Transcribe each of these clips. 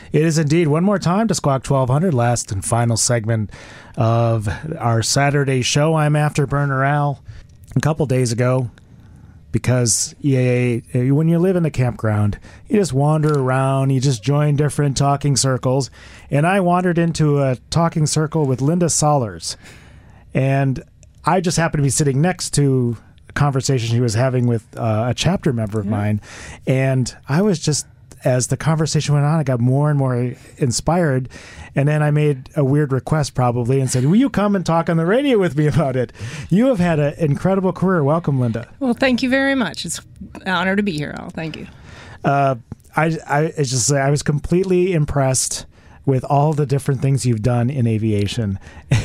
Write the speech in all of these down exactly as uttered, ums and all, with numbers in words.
It is indeed. One more time to Squawk twelve hundred, last and final segment of our Saturday show. I'm Afterburner Al. A couple days ago, because E A A, when you live in the campground, you just wander around, you just join different talking circles, and I wandered into a talking circle with Linda Sollers, and I just happened to be sitting next to a conversation she was having with uh, a chapter member of yeah. mine, and I was just, as the conversation went on, I got more and more inspired. And then I made a weird request probably and said, will you come and talk on the radio with me about it? You have had an incredible career. Welcome, Linda. Well, thank you very much. It's an honor to be here, Al. Thank you. Uh, I, I it's just I was completely impressed with all the different things you've done in aviation.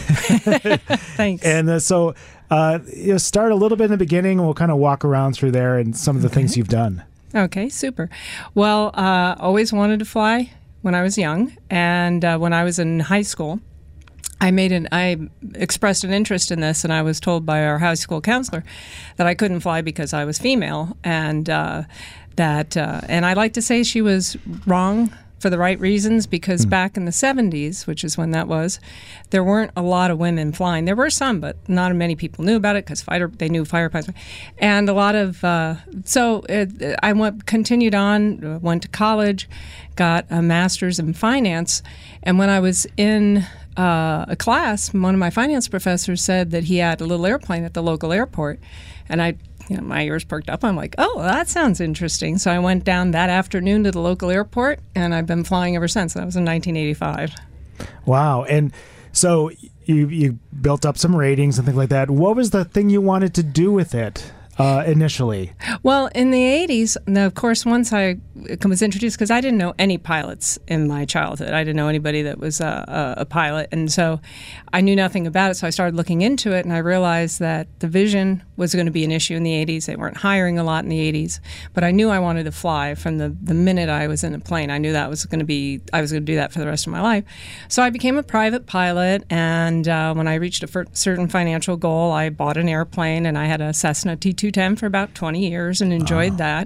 Thanks. And uh, so uh, you know, start a little bit in the beginning, and we'll kind of walk around through there and some of the okay. things you've done. Okay, super. Well, uh, always wanted to fly when I was young, and uh, when I was in high school, I made an I expressed an interest in this, and I was told by our high school counselor that I couldn't fly because I was female, and uh, that uh, and I like to say she was wrong for the right reasons, because mm. back in the seventies, which is when that was, there weren't a lot of women flying. There were some, but not many people knew about it because fighter they knew fighter pilots. And a lot of uh, so it, I went continued on, went to college, got a master's in finance, and when I was in uh, a class, one of my finance professors said that he had a little airplane at the local airport, and I. You know, my ears perked up. I'm like, oh, that sounds interesting. So I went down that afternoon to the local airport, and I've been flying ever since. That was in nineteen eighty-five. Wow. And so you you built up some ratings and things like that. What was the thing you wanted to do with it uh, initially? Well, in the eighties, now, of course, once I was introduced, because I didn't know any pilots in my childhood. I didn't know anybody that was a, a, a pilot. And so I knew nothing about it. So I started looking into it, and I realized that the vision was going to be an issue in the eighties. They weren't hiring a lot in the eighties. But I knew I wanted to fly from the, the minute I was in a plane. I knew that was going to be, I was going to do that for the rest of my life. So I became a private pilot, and uh, when I reached a f- certain financial goal, I bought an airplane, and I had a Cessna T two ten for about twenty years and enjoyed oh. that.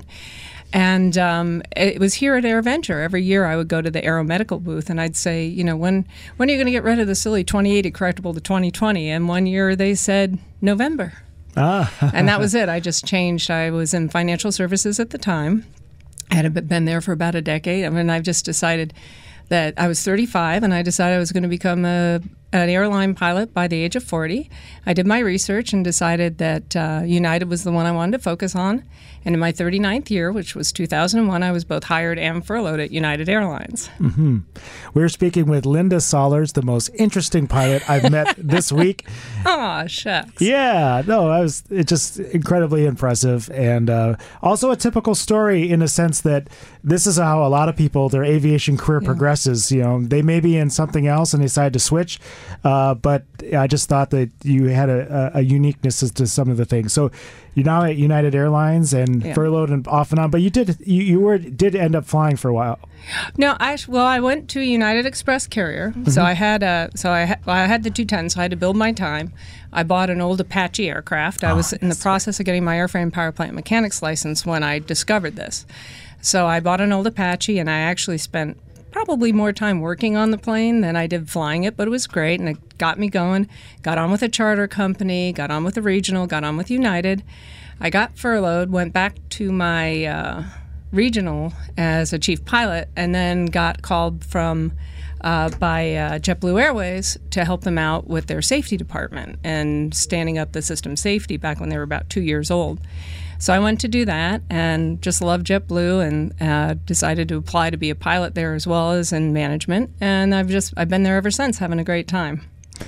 And um, it was here at AirVenture. Every year I would go to the aeromedical booth, and I'd say, you know, when when are you going to get rid of the silly twenty eighty correctable to twenty twenty? And one year they said November. Ah. And that was it. I just changed. I was in financial services at the time. I had been there for about a decade. I mean, I've just decided that I was thirty-five, and I decided I was going to become a an airline pilot by the age of forty. I did my research and decided that uh, United was the one I wanted to focus on. And in my thirty-ninth year, which was two thousand one, I was both hired and furloughed at United Airlines. Mm-hmm. We're speaking with Linda Sollers, the most interesting pilot I've met this week. Aw, shucks. Yeah, no, I was it's just incredibly impressive, and uh, also a typical story in a sense that this is how a lot of people, their aviation career yeah. progresses. You know, they may be in something else and they decide to switch, uh, but I just thought that you had a, a uniqueness as to some of the things. So you're now at United Airlines and yeah. furloughed and off and on, but you did you, you were did end up flying for a while. No, I well I went to United Express Carrier, mm-hmm. so I had a so I ha- well, I had the two ten, so I had to build my time. I bought an old Apache aircraft. I oh, was in the process of getting my airframe power plant mechanics license when I discovered this. So I bought an old Apache, and I actually spent probably more time working on the plane than I did flying it, but it was great, and it got me going. Got on with a charter company, got on with a regional, got on with United. I got furloughed, went back to my uh, regional as a chief pilot, and then got called from uh, by uh, JetBlue Airways to help them out with their safety department and standing up the system safety back when they were about two years old. So I went to do that and just loved JetBlue, and uh, decided to apply to be a pilot there as well as in management. And I've just I've been there ever since, having a great time.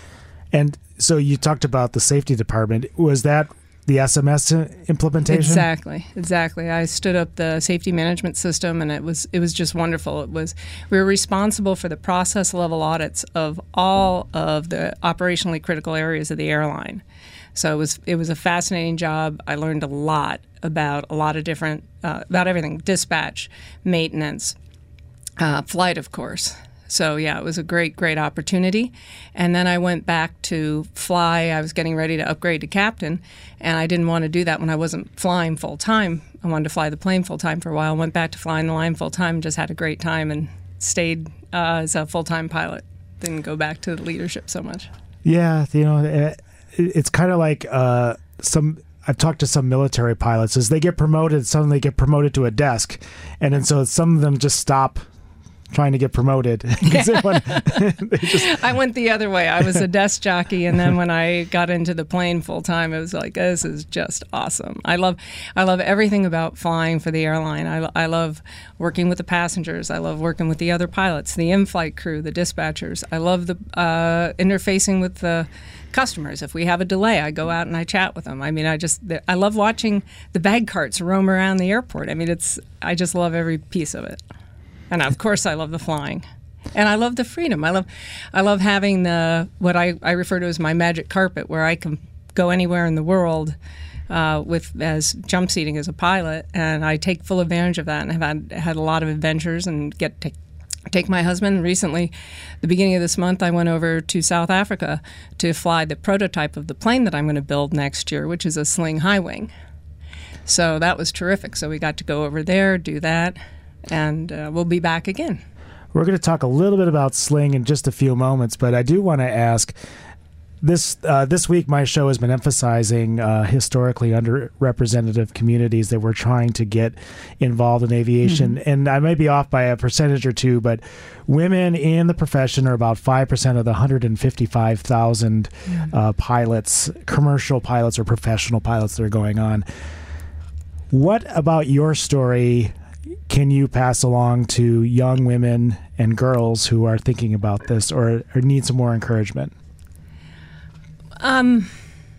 And so you talked about the safety department. Was that the S M S implementation? Exactly, exactly. I stood up the safety management system, and it was it was just wonderful. It was we were responsible for the process level audits of all of the operationally critical areas of the airline. So it was it was a fascinating job. I learned a lot about a lot of different uh, about everything: dispatch, maintenance, uh, flight, of course. So yeah, it was a great, great opportunity. And then I went back to fly. I was getting ready to upgrade to captain, and I didn't want to do that when I wasn't flying full time. I wanted to fly the plane full time for a while. Went back to flying the line full time, just had a great time, and stayed uh, as a full-time pilot. Didn't go back to leadership so much. Yeah, you know, it, it's kind of like uh, some. I've talked to some military pilots. As they get promoted, suddenly get promoted to a desk, and then so some of them just stop trying to get promoted. Want, just... I went the other way. I was a desk jockey, and then when I got into the plane full time, it was like, this is just awesome. I love, I love everything about flying for the airline. I, I love working with the passengers. I love working with the other pilots, the in-flight crew, the dispatchers. I love the uh, interfacing with the customers. If we have a delay, I go out and I chat with them. I mean, I just, I love watching the bag carts roam around the airport. I mean, it's, I just love every piece of it. And of course, I love the flying, and I love the freedom. I love, I love having the what I, I refer to as my magic carpet, where I can go anywhere in the world uh, with as jump seating as a pilot, and I take full advantage of that, and have had had a lot of adventures and get to take my husband. Recently, the beginning of this month, I went over to South Africa to fly the prototype of the plane that I'm going to build next year, which is a Sling High Wing. So that was terrific. So we got to go over there, do that. And uh, we'll be back again. We're going to talk a little bit about Sling in just a few moments, but I do want to ask, this uh, this week my show has been emphasizing uh, historically underrepresented communities that we're trying to get involved in aviation. Mm-hmm. And I may be off by a percentage or two, but women in the profession are about five percent of the one hundred fifty-five thousand mm-hmm. uh, pilots, commercial pilots or professional pilots that are going on. What about your story can you pass along to young women and girls who are thinking about this or, or need some more encouragement? Um,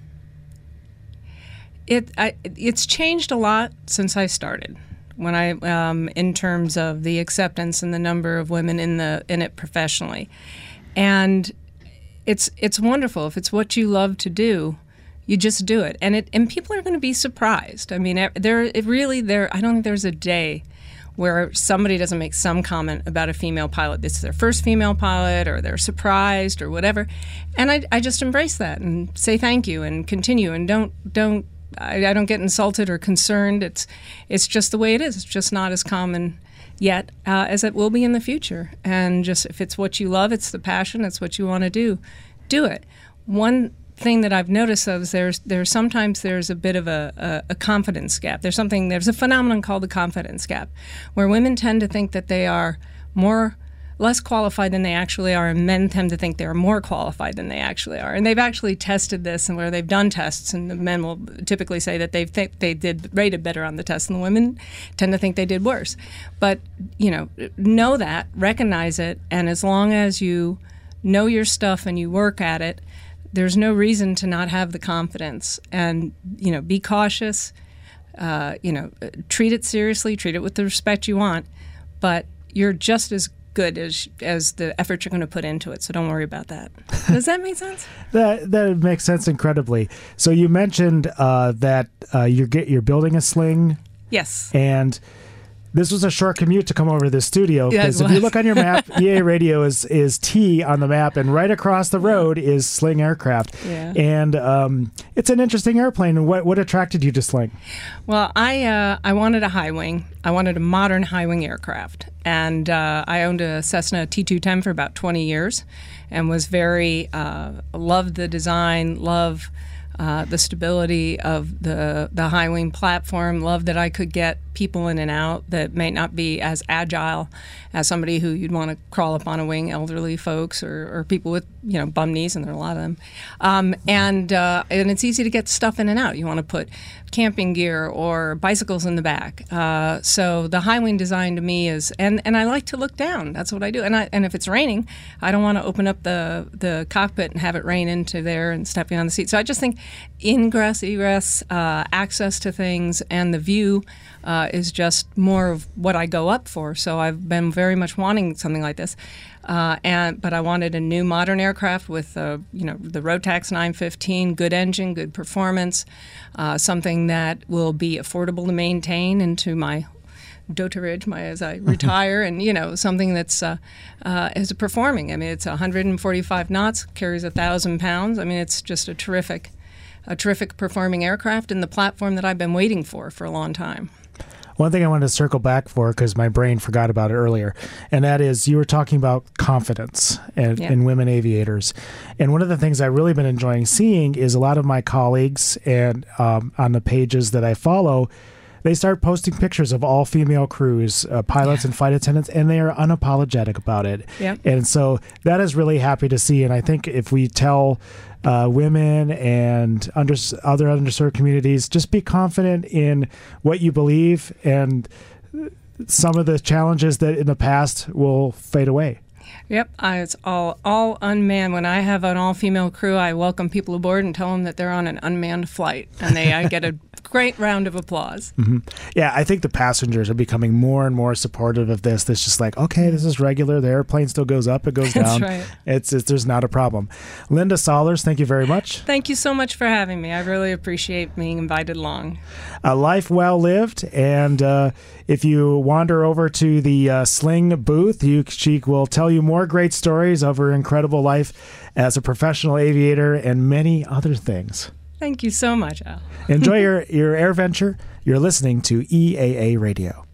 it I, it's changed a lot since I started. When I, um, in terms of the acceptance and the number of women in the in it professionally, and it's it's wonderful. If it's what you love to do, you just do it, and it and people are going to be surprised. I mean, there it really there. I don't think there's a day where somebody doesn't make some comment about a female pilot. This is their first female pilot, or they're surprised, or whatever. And I, I just embrace that and say thank you and continue, and don't don't I, I don't get insulted or concerned. It's it's just the way it is. It's just not as common yet uh, as it will be in the future. And just if it's what you love, it's the passion, it's what you want to do, do it. One thing that I've noticed though is there's there's sometimes there's a bit of a, a, a confidence gap. There's something there's a phenomenon called the confidence gap, where women tend to think that they are more less qualified than they actually are, and men tend to think they're more qualified than they actually are. And they've actually tested this, and where they've done tests, and the men will typically say that they think they did rated better on the test, and the women tend to think they did worse. But you know, know that, recognize it, and as long as you know your stuff and you work at it, there's no reason to not have the confidence. And, you know, be cautious, uh, you know, treat it seriously, treat it with the respect you want, but you're just as good as as the effort you're going to put into it, so don't worry about that. Does that make sense? that that makes sense incredibly. So you mentioned uh, that uh, you're, get, you're building a sling. Yes. And this was a short commute to come over to the studio, because yeah, if you look on your map, E A Radio is is T on the map, and right across the road is Sling Aircraft. Yeah. And um, it's an interesting airplane. And what what attracted you to Sling? Well, I uh, I wanted a high wing. I wanted a modern high wing aircraft, and uh, I owned a Cessna T two ten for about twenty years, and was very uh, loved the design, love. Uh, the stability of the the high wing platform, love that I could get people in and out that may not be as agile as somebody who you'd want to crawl up on a wing, elderly folks or, or people with you know bum knees, and there are a lot of them. Um, and uh, and it's easy to get stuff in and out. You want to put camping gear or bicycles in the back. Uh, so the high wing design to me is, and, and I like to look down. That's what I do. And I, and if it's raining, I don't want to open up the the cockpit and have it rain into there and stepping on the seat. So I just think ingress, egress, uh, access to things, and the view uh, is just more of what I go up for. So I've been very much wanting something like this. Uh, and but I wanted a new modern aircraft with uh, you know the Rotax nine fifteen, good engine, good performance, uh, something that will be affordable to maintain into my doterage, my as I retire, and you know something that's uh, uh, is performing. I mean, it's one hundred forty-five knots, carries a thousand pounds. I mean, it's just a terrific, a terrific performing aircraft, and the platform that I've been waiting for for a long time. One thing I wanted to circle back for, because my brain forgot about it earlier, and that is you were talking about confidence and, Yeah. in women aviators. And one of the things I've really been enjoying seeing is a lot of my colleagues and um, on the pages that I follow, they start posting pictures of all female crews, uh, pilots and flight attendants, and they are unapologetic about it. Yeah. And so that is really happy to see. And I think if we tell uh, women and under, other underserved communities, just be confident in what you believe, and some of the challenges that in the past will fade away. Yep, I, it's all all unmanned. When I have an all-female crew, I welcome people aboard and tell them that they're on an unmanned flight, and they I get a great round of applause. Mm-hmm. Yeah, I think the passengers are becoming more and more supportive of this. It's just like, okay, this is regular. The airplane still goes up, it goes That's down. right. It's, it's there's not a problem. Linda Sollers, thank you very much. Thank you so much for having me. I really appreciate being invited along. A life well lived, and uh, if you wander over to the uh, Sling booth, you she will tell you more great stories of her incredible life as a professional aviator and many other things. Thank you so much, Al. Enjoy your, your air venture. You're listening to E A A Radio.